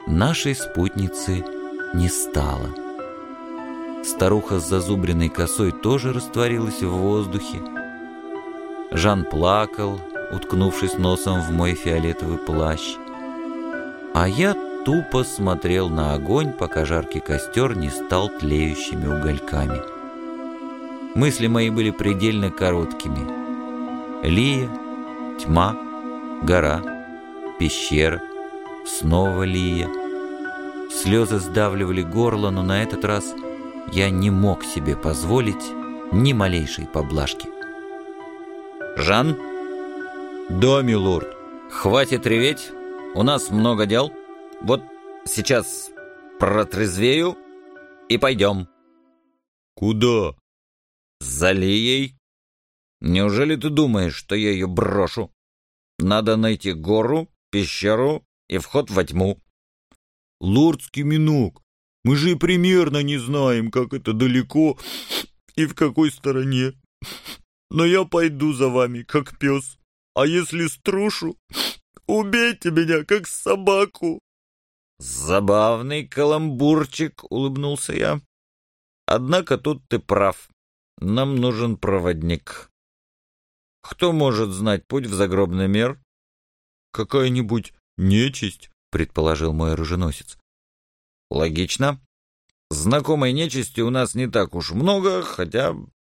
Нашей спутницы не стало. Старуха с зазубренной косой тоже растворилась в воздухе. Жан плакал, уткнувшись носом в мой фиолетовый плащ. А я тупо смотрел на огонь, пока жаркий костер не стал тлеющими угольками. Мысли мои были предельно короткими. Лия, тьма, гора, пещера, снова Лия. Слезы сдавливали горло, но на этот раз я не мог себе позволить ни малейшей поблажки. «Жан?» «Да, милорд». «Хватит реветь, у нас много дел. Вот сейчас протрезвею и пойдем». «Куда?» «За Лией. Неужели ты думаешь, что я ее брошу? Надо найти гору, пещеру и вход во тьму». «Лордский минок, мы же и примерно не знаем, как это далеко и в какой стороне. Но я пойду за вами, как пес. А если струшу, убейте меня, как собаку». «Забавный каламбурчик», — улыбнулся я. «Однако тут ты прав. Нам нужен проводник. Кто может знать путь в загробный мир?» «Какая-нибудь нечисть», — предположил мой оруженосец. «Логично. Знакомой нечисти у нас не так уж много, хотя...»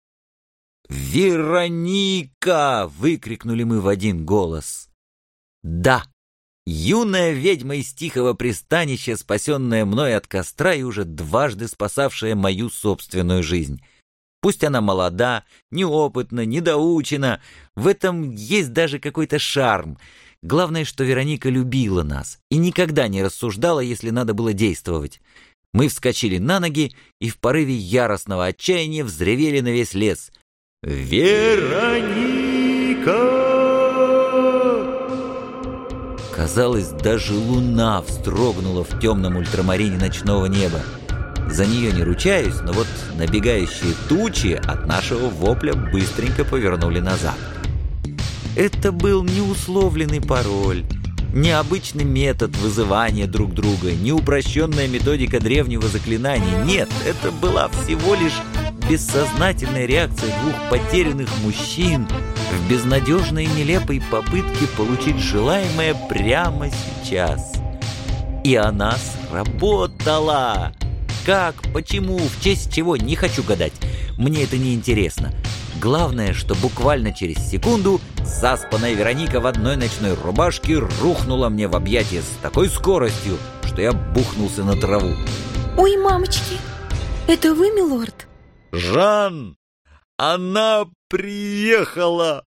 «Вероника!» — выкрикнули мы в один голос. «Да! Юная ведьма из тихого пристанища, спасенная мной от костра и уже дважды спасавшая мою собственную жизнь. Пусть она молода, неопытна, недоучена, в этом есть даже какой-то шарм. Главное, что Вероника любила нас и никогда не рассуждала, если надо было действовать. Мы вскочили на ноги и в порыве яростного отчаяния взревели на весь лес. «Вероника!» Казалось, даже луна вздрогнула в темном ультрамарине ночного неба. За нее не ручаюсь, но вот набегающие тучи от нашего вопля быстренько повернули назад. Это был не условленный пароль, не обычный метод вызывания друг друга, не упрощенная методика древнего заклинания. Нет, это была всего лишь бессознательная реакция двух потерянных мужчин в безнадежной и нелепой попытке получить желаемое прямо сейчас. И она сработала! Как, почему, в честь чего, не хочу гадать. Мне это не интересно. Главное, что буквально через секунду заспанная Вероника в одной ночной рубашке рухнула мне в объятия с такой скоростью, что я бухнулся на траву. «Ой, мамочки, это вы, милорд?» «Жан, она приехала!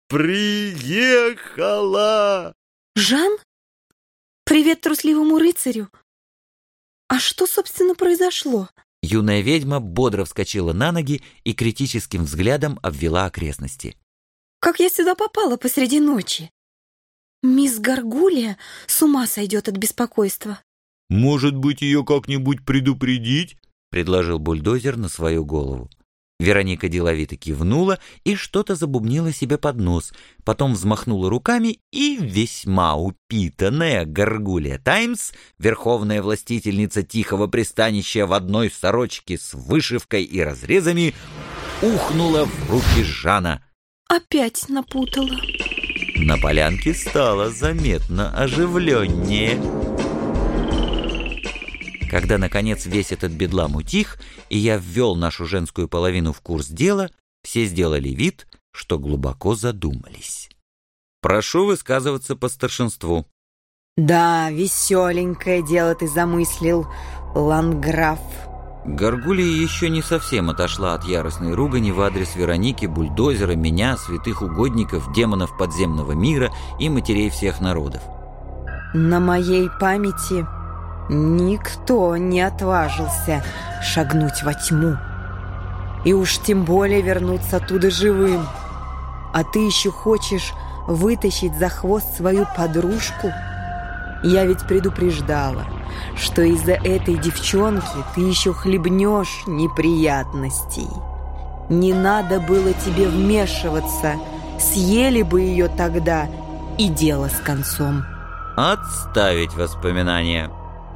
Приехала!» «Жан? Привет трусливому рыцарю! А что, собственно, произошло?» Юная ведьма бодро вскочила на ноги и критическим взглядом обвела окрестности. «Как я сюда попала посреди ночи? Мисс Гаргулья с ума сойдет от беспокойства». «Может быть, ее как-нибудь предупредить?» — предложил бульдозер на свою голову. Вероника деловито кивнула и что-то забубнила себе под нос, потом взмахнула руками, и весьма упитанная Гаргулья Таймс, верховная властительница тихого пристанища в одной сорочке с вышивкой и разрезами, ухнула в руки Жана. «Опять напутала». На полянке стало заметно оживленнее. Когда, наконец, весь этот бедлам утих, и я ввел нашу женскую половину в курс дела, все сделали вид, что глубоко задумались. Прошу высказываться по старшинству. «Да, веселенькое дело ты замыслил, ландграф». Гаргулья еще не совсем отошла от яростной ругани в адрес Вероники, бульдозера, меня, святых угодников, демонов подземного мира и матерей всех народов. «На моей памяти никто не отважился шагнуть во тьму, и уж тем более вернуться оттуда живым. А ты еще хочешь вытащить за хвост свою подружку? Я ведь предупреждала, что из-за этой девчонки ты еще хлебнешь неприятностей. Не надо было тебе вмешиваться, съели бы ее тогда, и дело с концом». Отставить воспоминания.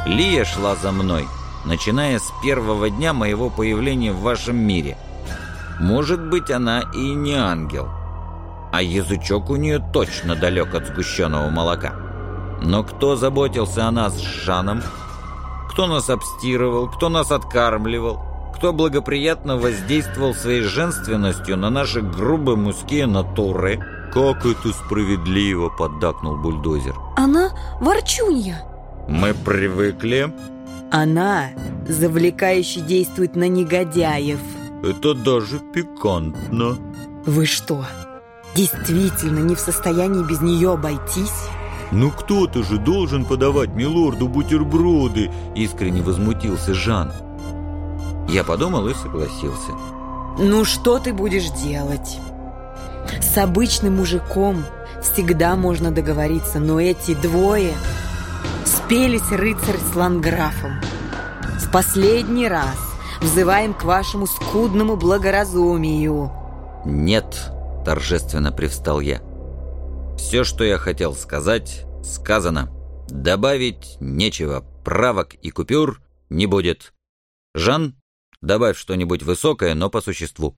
Лия шла за мной, начиная с первого дня моего появления в вашем мире. Может быть, она и не ангел, а язычок у нее точно далек от сгущенного молока. Но кто заботился о нас с Жаном? Кто нас обстирывал, кто нас откармливал, кто благоприятно воздействовал своей женственностью на наши грубые мужские натуры? «Как это справедливо!» — поддакнул бульдозер. Она ворчунья. Мы привыкли. Она завлекающе действует на негодяев. Это даже пикантно. Вы что, действительно не в состоянии без нее обойтись? Ну кто-то же должен подавать милорду бутерброды, Искренне возмутился Жан. Я подумал и согласился. Ну что ты будешь делать? С обычным мужиком всегда можно договориться, но эти двое спелись рыцарь с ландграфом. В последний раз взываем к вашему скудному благоразумию. «Нет», — торжественно привстал я. «Все, что я хотел сказать, сказано. Добавить нечего, правок и купюр не будет. Жан, добавь что-нибудь высокое, но по существу».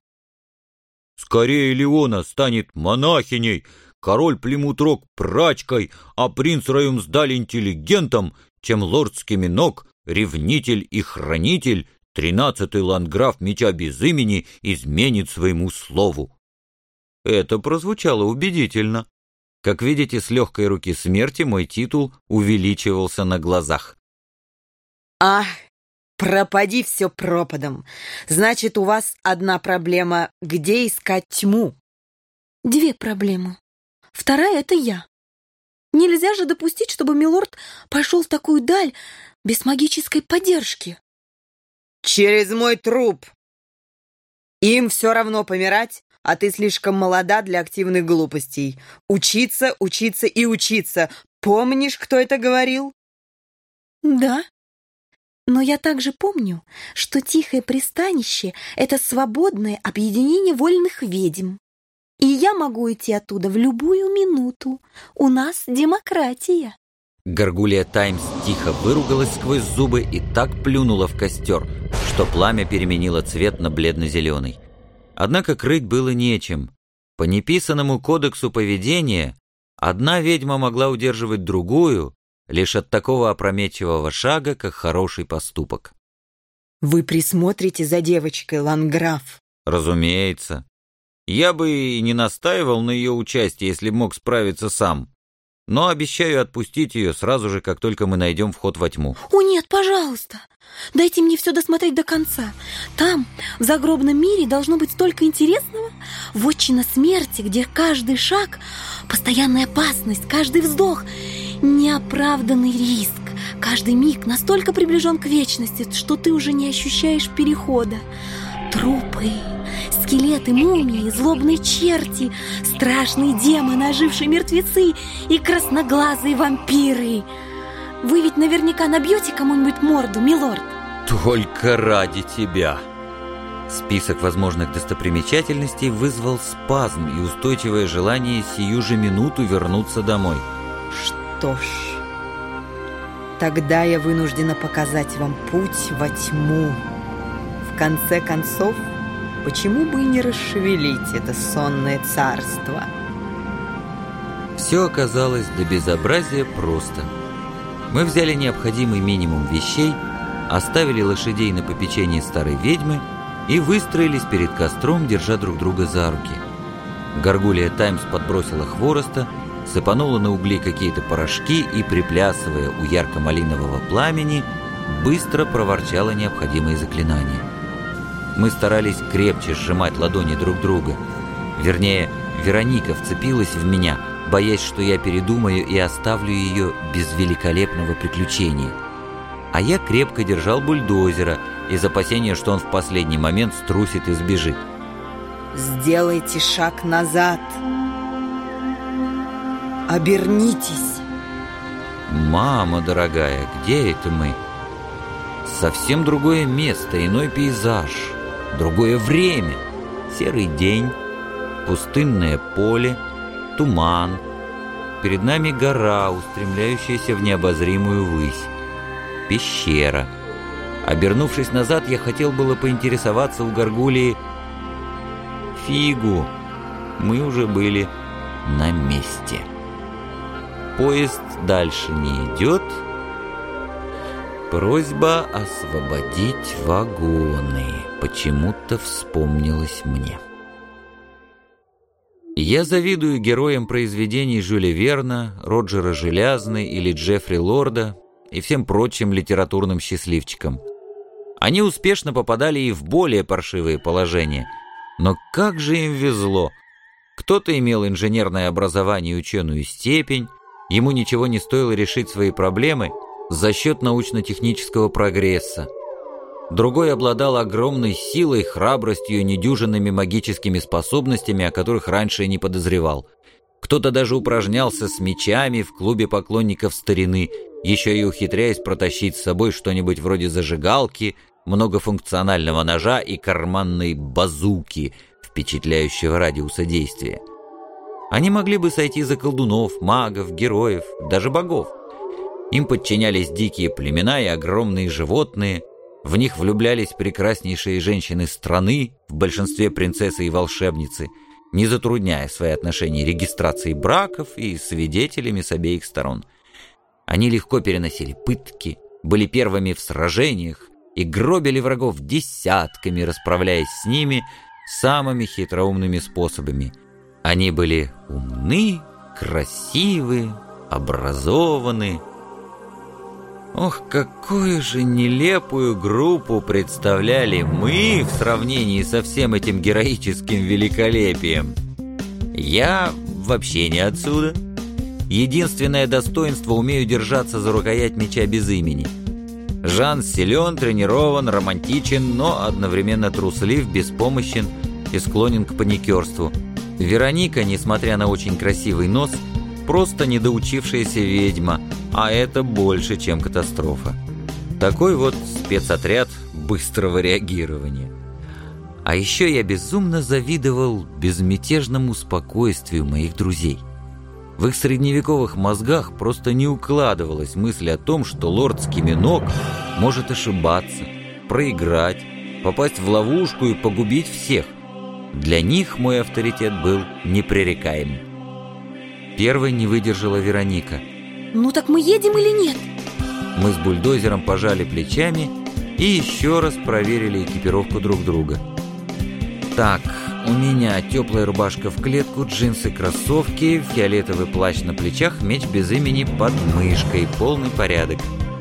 «Скорее Леона станет монахиней, король Плимутрок прачкой, а принц Раюмсдаль интеллигентом, чем лорд Скиминок, ревнитель и хранитель, 13-й ландграф меча без имени, изменит своему слову». Это прозвучало убедительно. Как видите, с легкой руки смерти мой титул увеличивался на глазах. Ах, пропади все пропадом. Значит, у вас одна проблема — где искать тьму? 2 проблемы. Вторая — это я. Нельзя же допустить, чтобы милорд пошел в такую даль без магической поддержки. Через мой труп. Им все равно помирать, а ты слишком молода для активных глупостей. Учиться, учиться и учиться. Помнишь, кто это говорил? Да. Но я также помню, что тихое пристанище — это свободное объединение вольных ведьм. И я могу идти оттуда в любую минуту. У нас демократия. Гаргулья Таймс тихо выругалась сквозь зубы и так плюнула в костер, что пламя переменило цвет на бледно-зеленый. Однако крыть было нечем. По неписанному кодексу поведения одна ведьма могла удерживать другую лишь от такого опрометчивого шага, как хороший поступок. Вы присмотрите за девочкой, ландграф? Разумеется. Я бы и не настаивал на ее участии, если мог справиться сам. Но обещаю отпустить ее сразу же, как только мы найдем вход во тьму. О нет, пожалуйста, дайте мне все досмотреть до конца. Там, в загробном мире, должно быть столько интересного. Вотчина смерти, где каждый шаг — постоянная опасность, каждый вздох — неоправданный риск. Каждый миг настолько приближен к вечности, что ты уже не ощущаешь перехода. Трупы, скелеты, мумии, злобные черти, страшные демоны, ожившие мертвецы и красноглазые вампиры. Вы ведь наверняка набьете кому-нибудь морду, милорд. Только ради тебя. Список возможных достопримечательностей вызвал спазм и устойчивое желание сию же минуту вернуться домой. Что ж, тогда я вынуждена показать вам путь во тьму. В конце концов, почему бы и не расшевелить это сонное царство? Все оказалось до безобразия просто. Мы взяли необходимый минимум вещей, оставили лошадей на попечение старой ведьмы и выстроились перед костром, держа друг друга за руки. Гаргулья Таймс подбросила хвороста, сыпанула на угли какие-то порошки и, приплясывая у ярко-малинового пламени, быстро проворчала необходимые заклинания. Мы старались крепче сжимать ладони друг друга. Вернее, Вероника вцепилась в меня, боясь, что я передумаю и оставлю ее без великолепного приключения. А я крепко держал бульдозера из опасения, что он в последний момент струсит и сбежит. Сделайте шаг назад. Обернитесь. Мама дорогая, где это мы? Совсем другое место, иной пейзаж, другое время. Серый день, пустынное поле, туман. Перед нами гора, устремляющаяся в необозримую высь. пещера. Обернувшись назад, я хотел было поинтересоваться у горгулии. Фигу! Мы уже были на месте. Поезд дальше не идет. Просьба освободить вагоны почему-то вспомнилась мне. Я завидую героям произведений Жюля Верна, Роджера Желязны или Джеффри Лорда и всем прочим литературным счастливчикам. Они успешно попадали и в более паршивые положения. Но как же им везло! Кто-то имел инженерное образование и ученую степень, ему ничего не стоило решить свои проблемы за счет научно-технического прогресса. Другой обладал огромной силой, храбростью и недюжинными магическими способностями, о которых раньше и не подозревал. Кто-то даже упражнялся с мечами в клубе поклонников старины, еще и ухитряясь протащить с собой что-нибудь вроде зажигалки, многофункционального ножа и карманной базуки, впечатляющего радиуса действия. Они могли бы сойти за колдунов, магов, героев, даже богов. Им подчинялись дикие племена и огромные животные, в них влюблялись прекраснейшие женщины страны, в большинстве принцессы и волшебницы, не затрудняя свои отношения регистрацией браков и свидетелями с обеих сторон. Они легко переносили пытки, были первыми в сражениях и гробили врагов десятками, расправляясь с ними самыми хитроумными способами. Они были умны, красивы, образованы. Ох, какую же нелепую группу представляли мы в сравнении со всем этим героическим великолепием. Я вообще не отсюда. Единственное достоинство — умею держаться за рукоять меча без имени. Жан силен, тренирован, романтичен, но одновременно труслив, беспомощен и склонен к паникерству. Вероника, несмотря на очень красивый нос, просто недоучившаяся ведьма, а это больше, чем катастрофа. Такой вот спецотряд быстрого реагирования. А еще я безумно завидовал безмятежному спокойствию моих друзей. В их средневековых мозгах просто не укладывалась мысль о том, что лорд Скиминок может ошибаться, проиграть, попасть в ловушку и погубить всех. Для них мой авторитет был непререкаем. Первой не выдержала Вероника. Ну так мы едем или нет? Мы с бульдозером пожали плечами и еще раз проверили экипировку друг друга. Так, у меня теплая рубашка в клетку, джинсы, кроссовки, фиолетовый плащ на плечах, меч без имени под мышкой, полный порядок.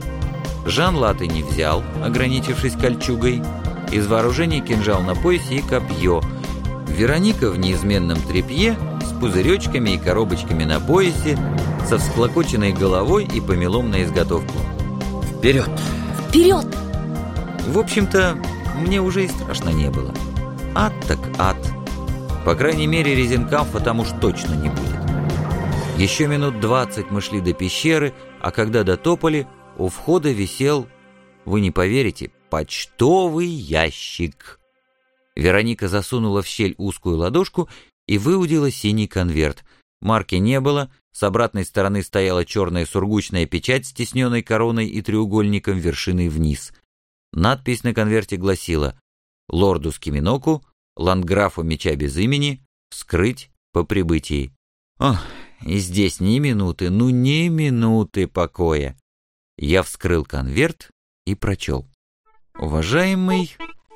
Жан латы не взял, ограничившись кольчугой. Из вооружения кинжал на поясе и копье. Вероника в неизменном тряпье, с пузыречками и коробочками на поясе, со всклокоченной головой и помелом на изготовку. Вперед! Вперед! В общем-то, мне уже и страшно не было. Ад так ад. По крайней мере, резинкамфа там уж точно не будет. Еще минут 20 мы шли до пещеры, а когда дотопали, у входа висел, вы не поверите, почтовый ящик. Вероника засунула в щель узкую ладошку и выудила синий конверт. Марки не было, с обратной стороны стояла черная сургучная печать с тисненной короной и треугольником вершиной вниз. Надпись на конверте гласила: «Лорду Скиминоку, ландграфу меча без имени, вскрыть по прибытии». Ох, и здесь ни минуты, ну ни минуты покоя. Я вскрыл конверт и прочел. «Уважаемый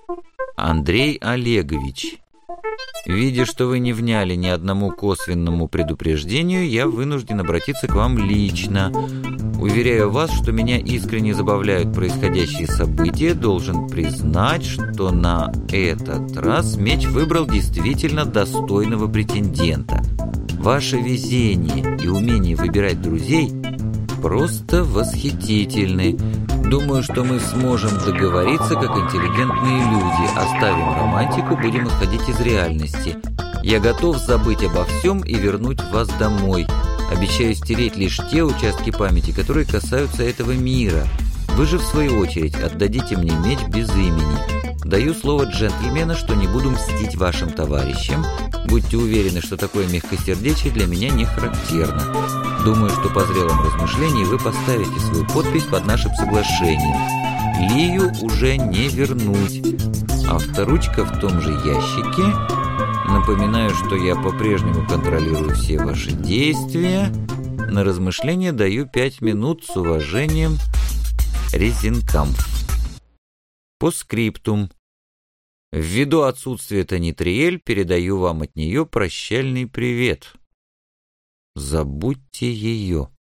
Андрей Олегович, видя, что вы не вняли ни одному косвенному предупреждению, я вынужден обратиться к вам лично. Уверяю вас, что меня искренне забавляют происходящие события, должен признать, что на этот раз меч выбрал действительно достойного претендента. Ваше везение и умение выбирать друзей просто восхитительны. Думаю, что мы сможем договориться как интеллигентные люди, оставим романтику, будем исходить из реальности. Я готов забыть обо всем и вернуть вас домой. Обещаю стереть лишь те участки памяти, которые касаются этого мира. Вы же, в свою очередь, отдадите мне меч без имени. Даю слово джентльмена, что не буду мстить вашим товарищам. Будьте уверены, что такое мягкосердечие для меня не характерно. Думаю, что по зрелом размышлении вы поставите свою подпись под нашим соглашением. Лию уже не вернуть. Авторучка в том же ящике. Напоминаю, что я по-прежнему контролирую все ваши действия. На размышление даю 5 минут с уважением. Резинкамф. По скриптум. Ввиду отсутствия Танитриэль, передаю вам от нее прощальный привет. Забудьте ее.